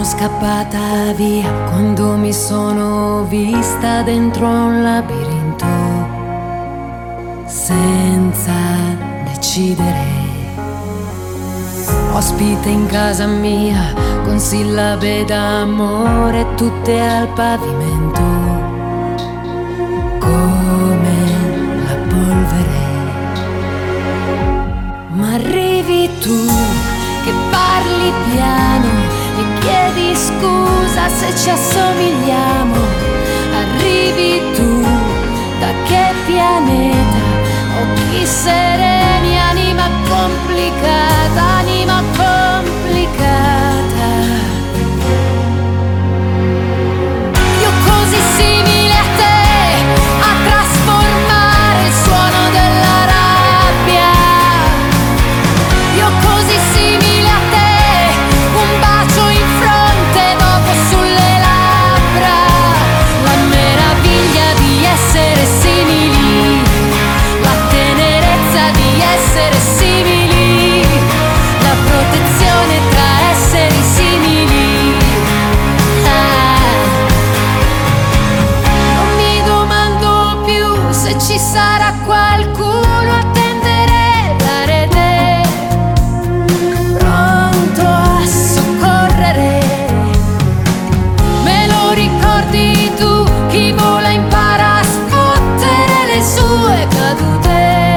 scappata via quando mi sono vista dentro un labirinto senza decidere. Ospite in casa mia con sillabe d'amore tutte al pavimento come la polvere. Ma arrivi tu che parli piano e chiedi scusa se ci assomigliamo. Arrivi tu, da che pianeta? Occhi sereni, anima complicata, anima complicata. Io così simile a te, a trasformare il suono della rabbia. Io così simile a te, un bacio in fronte, dopo sulle labbra. La meraviglia di essere simili, la tenerezza di essere simili, la protezione tra esseri simili. Non mi domando più se ci sarà qualcuno a tendere la rete, pronto a soccorrere. Me lo ricordi tu, chi vola impara a sfottere le sue cadute,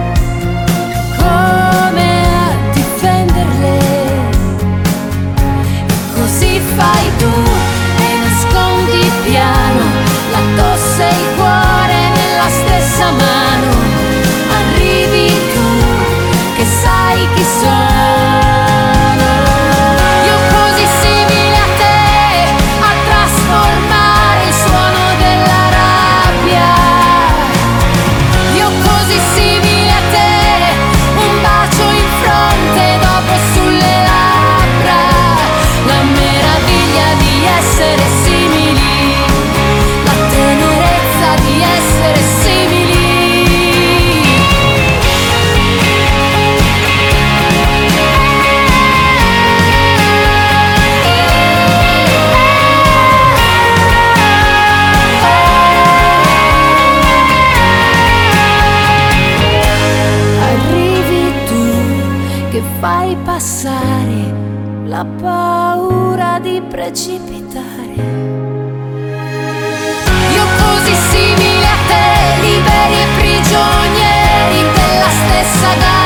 come a difenderle. E così fai tu e nascondi piano la tosse e il cuore nella stessa mano. Arrivi tu che sai chi sono. Io così simile a te, a trasformare il suono della rabbia. Io così simile a te, un bacio in fronte, dopo sulle labbra. La meraviglia di essere simili, la tenerezza di essere simili. Arrivi tu che fai passare la paura di precipitare. Io così simile a te, liberi e prigionieri della stessa gara.